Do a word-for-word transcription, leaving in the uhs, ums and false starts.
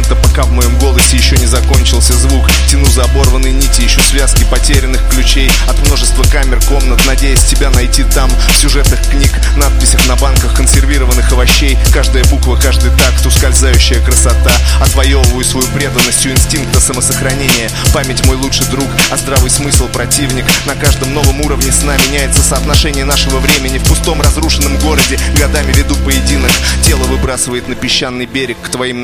момента, пока в моем голосе еще не закончился звук. Тяну за оборванные нити, ищу связки потерянных ключей от множества камер, комнат, надеясь тебя найти там. В сюжетах книг, надписях на банках консервированных овощей. Каждая буква, каждый такт, ускользающая красота. Отвоевываю свою преданностью инстинкта самосохранения. Память мой лучший друг, а здравый смысл противник. На каждом новом уровне сна меняется соотношение нашего времени. В пустом разрушенном городе годами веду поединок. Тело выбрасывает на песчаный берег к твоим